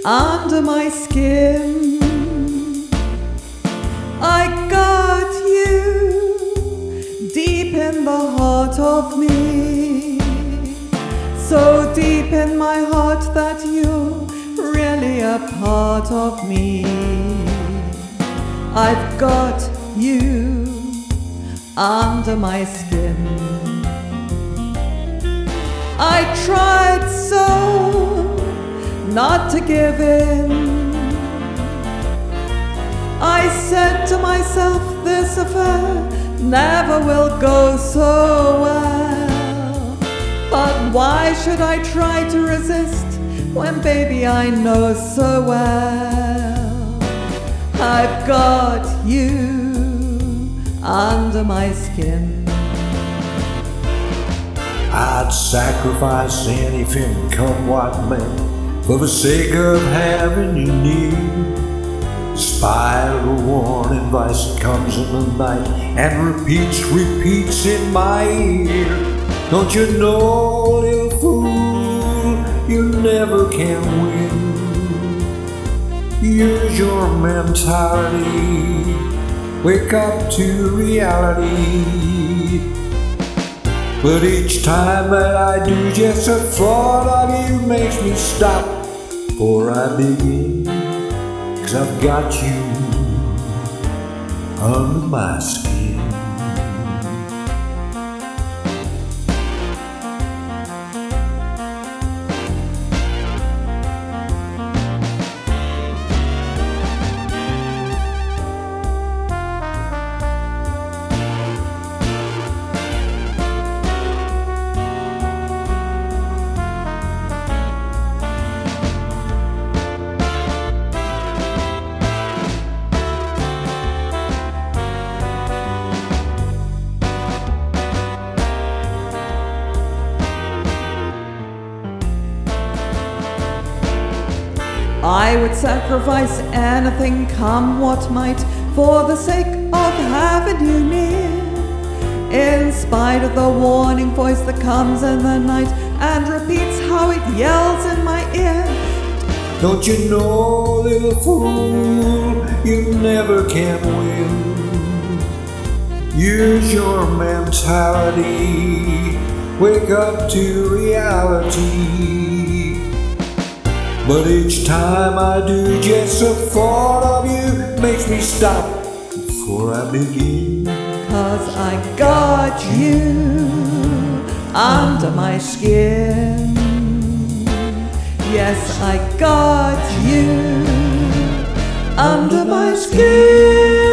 under my skin. I got you deep in the heart of me, so deep in my heart that you're really a part of me. I've got you under my skin. I tried so not to give in. I said to myself, this affair never will go so well. But why should I try to resist when, baby, I know so well I've got you under my skin. I'd sacrifice anything, come what may, for the sake of having you near. Despite the warning voice that comes in the night and repeats in my ear. Don't you know, little fool, you never can win. Use your mentality, wake up to reality. But each time that I do, just the thought of you makes me stop before I begin. 'Cause I've got you under my skin. I would sacrifice anything, come what might, for the sake of having you near. In spite of the warning voice that comes in the night and repeats how it yells in my ear. Don't you know, little fool, you never can win. Use your mentality, wake up to reality. But each time I do, just the thought of you makes me stop before I begin. 'Cause I got you under my skin. Yes, I got you under my skin.